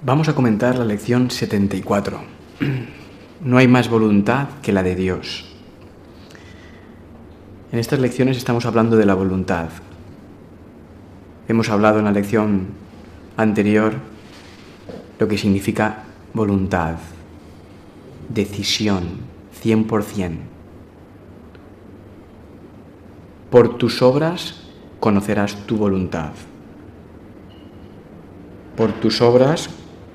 Vamos a comentar la lección 74. No hay más voluntad que la de Dios. En estas lecciones estamos hablando de la voluntad. Hemos hablado en la lección anterior lo que significa voluntad, decisión, 100%. Por tus obras conocerás tu voluntad. Por tus obras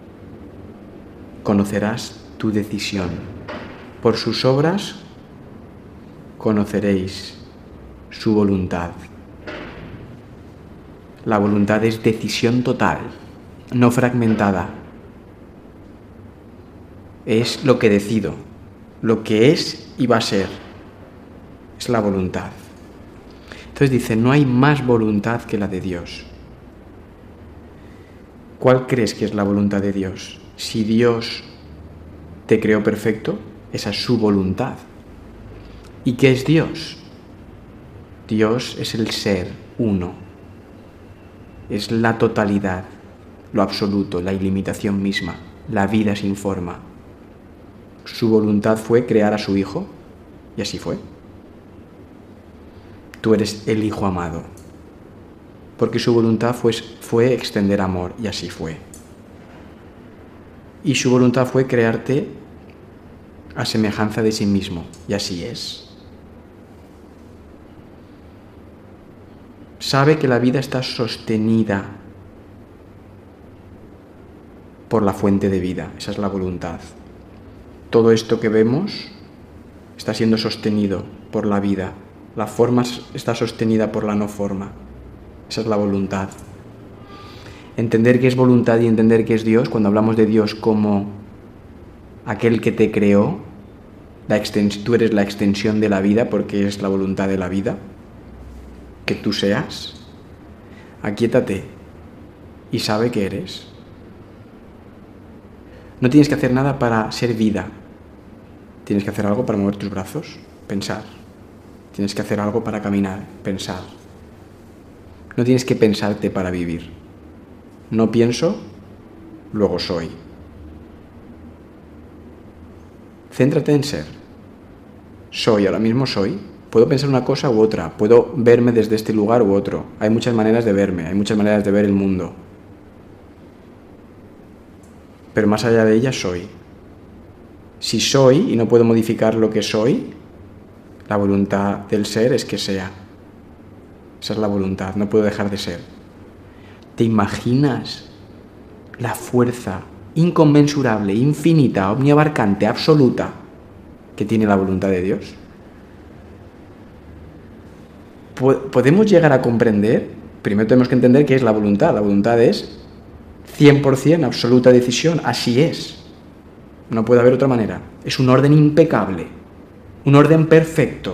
conocerás tu decisión. Por sus obras conoceréis su voluntad. La voluntad es decisión total, no fragmentada. Es lo que decido, lo que es y va a ser. Es la voluntad. Entonces dice, no hay más voluntad que la de Dios. ¿Cuál crees que es la voluntad de Dios? Si Dios te creó perfecto, esa es su voluntad. ¿Y qué es Dios? Dios es el ser uno. Es la totalidad, lo absoluto, la ilimitación misma, la vida sin forma. Su voluntad fue crear a su Hijo, y así fue. Tú eres el Hijo amado, porque su voluntad fue extender amor, y así fue. Y su voluntad fue crearte a semejanza de sí mismo, y así es. Sabe que la vida está sostenida por la fuente de vida, esa es la voluntad. Todo esto que vemos está siendo sostenido por la vida, la forma está sostenida por la no forma, esa es la voluntad. Entender qué es voluntad y entender qué es Dios, cuando hablamos de Dios como aquel que te creó, tú eres la extensión de la vida porque es la voluntad de la vida, que tú seas, aquíétate y sabe que eres. No tienes que hacer nada para ser vida, tienes que hacer algo para mover tus brazos, pensar. Tienes que hacer algo para caminar, pensar. No tienes que pensarte para vivir. No pienso, luego soy. Céntrate en ser. Soy, ahora mismo soy. Puedo pensar una cosa u otra, puedo verme desde este lugar u otro. Hay muchas maneras de verme, hay muchas maneras de ver el mundo. Pero más allá de ellas soy. Si soy y no puedo modificar lo que soy, la voluntad del ser es que sea. Esa es la voluntad, no puedo dejar de ser. ¿Te imaginas la fuerza inconmensurable, infinita, omniabarcante, absoluta que tiene la voluntad de Dios? ¿Podemos llegar a comprender? Primero tenemos que entender qué es la voluntad. La voluntad es 100% absoluta decisión, así es. No puede haber otra manera. Es un orden impecable, un orden perfecto.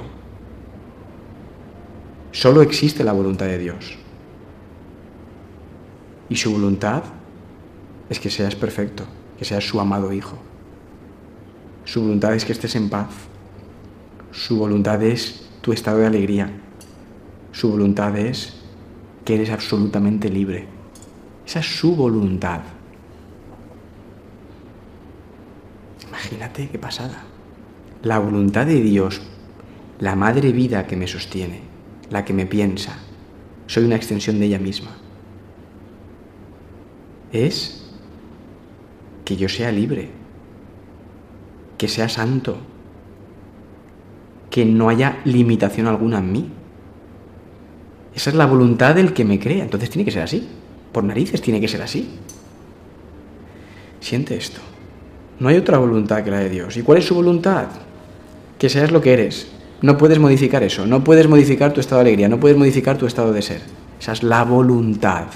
Solo existe la voluntad de Dios. Y su voluntad es que seas perfecto, que seas su amado Hijo. Su voluntad es que estés en paz. Su voluntad es tu estado de alegría. Su voluntad es que eres absolutamente libre. Esa es su voluntad. Imagínate qué pasada. La voluntad de Dios, la madre vida que me sostiene, la que me piensa, soy una extensión de ella misma. Es que yo sea libre, que sea santo, que no haya limitación alguna en mí. Esa es la voluntad del que me crea, entonces tiene que ser así. Por narices tiene que ser así. Siente esto. No hay otra voluntad que la de Dios. ¿Y cuál es su voluntad? Que seas lo que eres. No puedes modificar eso. No puedes modificar tu estado de alegría. No puedes modificar tu estado de ser. Esa es la voluntad.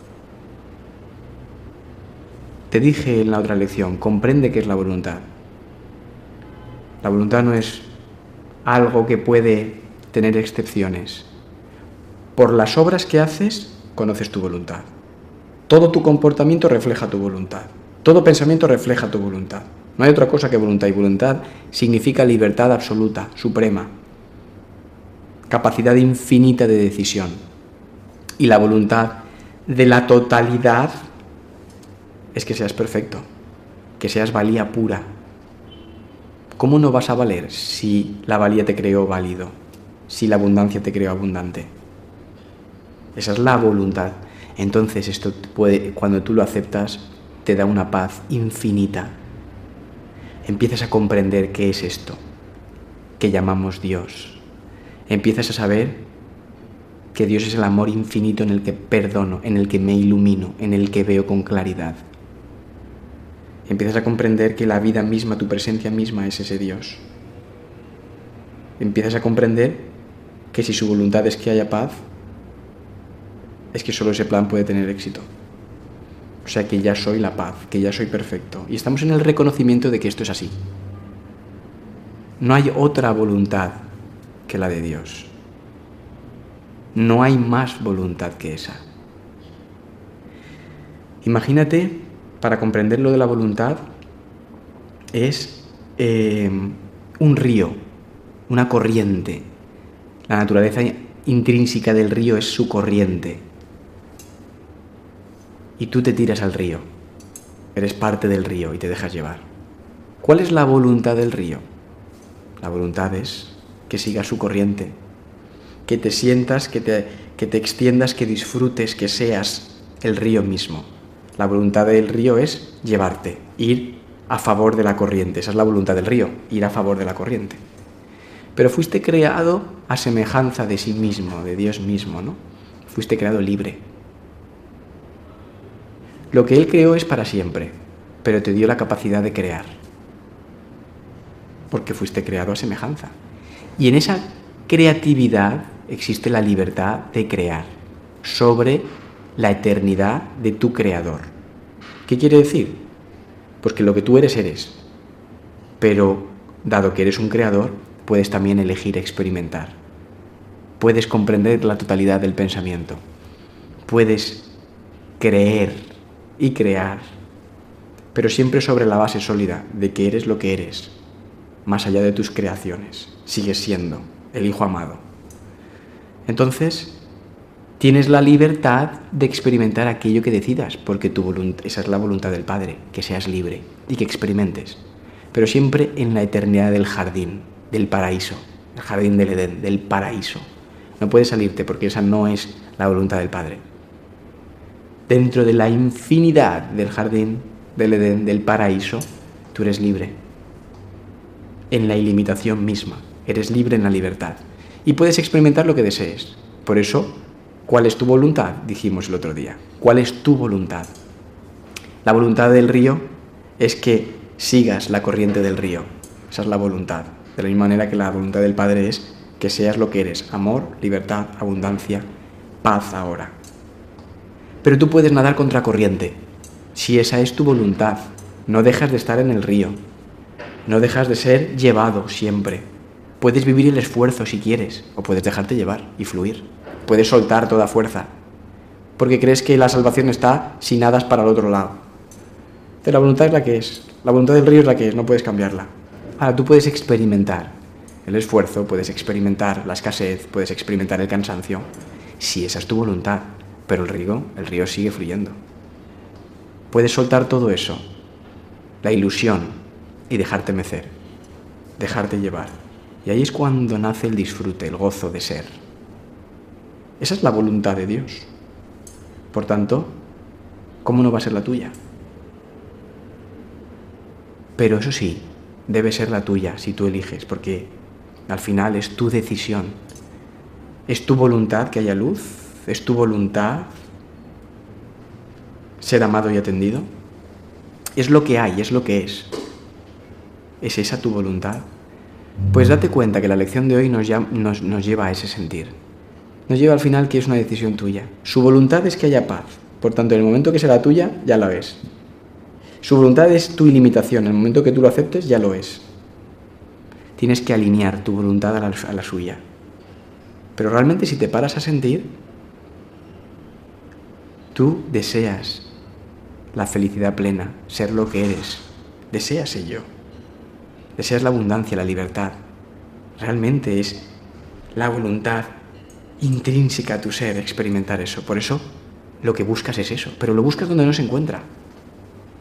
Te dije en la otra lección, comprende qué es la voluntad. La voluntad no es algo que puede tener excepciones. Por las obras que haces, conoces tu voluntad. Todo tu comportamiento refleja tu voluntad. Todo pensamiento refleja tu voluntad. No hay otra cosa que voluntad. Y voluntad significa libertad absoluta, suprema. Capacidad infinita de decisión. Y la voluntad de la totalidad es que seas perfecto, que seas valía pura. ¿Cómo no vas a valer si la valía te creó válido, si la abundancia te creó abundante? Esa es la voluntad. Entonces esto cuando tú lo aceptas, te da una paz infinita. Empiezas a comprender qué es esto que llamamos Dios. Empiezas a saber que Dios es el amor infinito en el que perdono, en el que me ilumino, en el que veo con claridad. Empiezas a comprender que la vida misma, tu presencia misma es ese Dios. Empiezas a comprender que si su voluntad es que haya paz, es que solo ese plan puede tener éxito. O sea que ya soy la paz, que ya soy perfecto. Y estamos en el reconocimiento de que esto es así. No hay otra voluntad que la de Dios. No hay más voluntad que esa. Imagínate, para comprender lo de la voluntad, es un río, una corriente. La naturaleza intrínseca del río es su corriente. Y tú te tiras al río. Eres parte del río y te dejas llevar. ¿Cuál es la voluntad del río? La voluntad es que sigas su corriente, que te sientas, que te extiendas, que disfrutes, que seas el río mismo. La voluntad del río es llevarte, ir a favor de la corriente. Esa es la voluntad del río, ir a favor de la corriente. Pero fuiste creado a semejanza de sí mismo, de Dios mismo, ¿no? Fuiste creado libre. Lo que Él creó es para siempre, pero te dio la capacidad de crear, porque fuiste creado a semejanza. Y en esa creatividad existe la libertad de crear sobre la eternidad de tu creador. ¿Qué quiere decir? Pues que lo que tú eres, eres. Pero, dado que eres un creador, puedes también elegir experimentar. Puedes comprender la totalidad del pensamiento. Puedes creer y crear, pero siempre sobre la base sólida de que eres lo que eres, más allá de tus creaciones. Sigues siendo el Hijo amado. Entonces, tienes la libertad de experimentar aquello que decidas, porque esa es la voluntad del Padre, que seas libre y que experimentes, pero siempre en la eternidad del jardín, del paraíso, el jardín del Edén, del paraíso. No puedes salirte porque esa no es la voluntad del Padre. Dentro de la infinidad del jardín, del Edén, del paraíso, tú eres libre. En la ilimitación misma, eres libre en la libertad. Y puedes experimentar lo que desees. Por eso, ¿cuál es tu voluntad? Dijimos el otro día. ¿Cuál es tu voluntad? La voluntad del río es que sigas la corriente del río. Esa es la voluntad. De la misma manera que la voluntad del Padre es que seas lo que eres. Amor, libertad, abundancia, paz ahora. Pero tú puedes nadar contra corriente. Si esa es tu voluntad, no dejas de estar en el río. No dejas de ser llevado siempre. Puedes vivir el esfuerzo si quieres, o puedes dejarte llevar y fluir. Puedes soltar toda fuerza, porque crees que la salvación está si nadas para el otro lado. Pero la voluntad es la que es. La voluntad del río es la que es, no puedes cambiarla. Ahora tú puedes experimentar el esfuerzo, puedes experimentar la escasez, puedes experimentar el cansancio, si esa es tu voluntad. Pero el río sigue fluyendo. Puedes soltar todo eso, la ilusión, y dejarte mecer, dejarte llevar. Y ahí es cuando nace el disfrute, el gozo de ser. Esa es la voluntad de Dios. Por tanto, ¿cómo no va a ser la tuya? Pero eso sí, debe ser la tuya si tú eliges, porque al final es tu decisión. Es tu voluntad que haya luz. ¿Es tu voluntad ser amado y atendido? Es lo que hay, es lo que es. ¿Es esa tu voluntad? Pues date cuenta que la lección de hoy nos lleva a ese sentir. Nos lleva al final que es una decisión tuya. Su voluntad es que haya paz. Por tanto, en el momento que será tuya, ya lo es. Su voluntad es tu ilimitación. En el momento que tú lo aceptes, ya lo es. Tienes que alinear tu voluntad a la suya. Pero realmente si te paras a sentir, tú deseas la felicidad plena, ser lo que eres. Deseas ello. Deseas la abundancia, la libertad. Realmente es la voluntad intrínseca a tu ser experimentar eso. Por eso lo que buscas es eso. Pero lo buscas donde no se encuentra.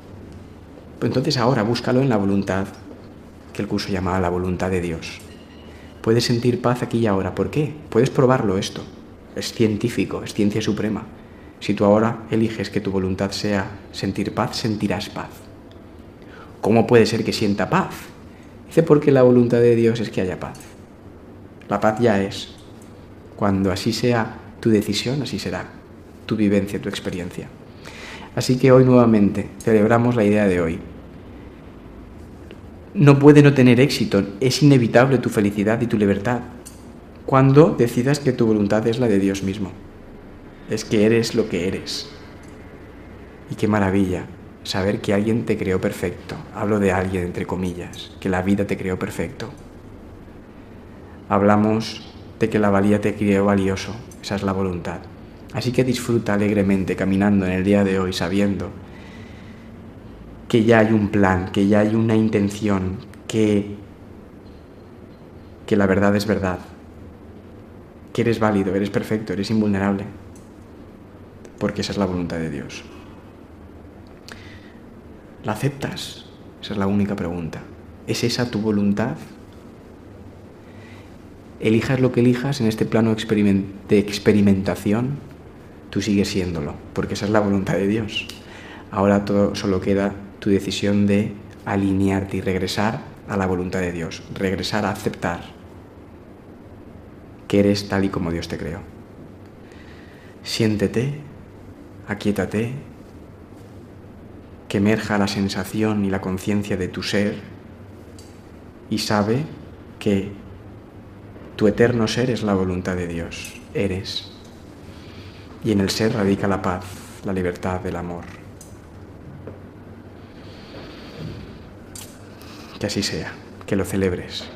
Pues entonces ahora búscalo en la voluntad, que el curso llamaba la voluntad de Dios. Puedes sentir paz aquí y ahora. ¿Por qué? Puedes probarlo esto. Es científico, es ciencia suprema. Si tú ahora eliges que tu voluntad sea sentir paz, sentirás paz. ¿Cómo puede ser que sienta paz? Dice, porque la voluntad de Dios es que haya paz. La paz ya es. Cuando así sea tu decisión, así será tu vivencia, tu experiencia. Así que hoy nuevamente celebramos la idea de hoy. No puede no tener éxito, es inevitable tu felicidad y tu libertad cuando decidas que tu voluntad es la de Dios mismo. Es que eres lo que eres. Y qué maravilla saber que alguien te creó perfecto. Hablo de alguien entre comillas, que la vida te creó perfecto. Hablamos de que la valía te creó valioso, esa es la voluntad. Así que disfruta alegremente caminando en el día de hoy sabiendo que ya hay un plan, que ya hay una intención, que la verdad es verdad, que eres válido, eres perfecto, eres invulnerable, porque esa es la voluntad de Dios. ¿La aceptas? Esa es la única pregunta. ¿Es esa tu voluntad? Elijas lo que elijas en este plano de experimentación, tú sigues siéndolo, porque esa es la voluntad de Dios. Ahora todo solo queda tu decisión de alinearte y regresar a la voluntad de Dios, regresar a aceptar que eres tal y como Dios te creó. Siéntete, aquíétate, que emerja la sensación y la conciencia de tu ser y sabe que tu eterno ser es la voluntad de Dios, eres. Y en el ser radica la paz, la libertad, el amor. Que así sea, que lo celebres.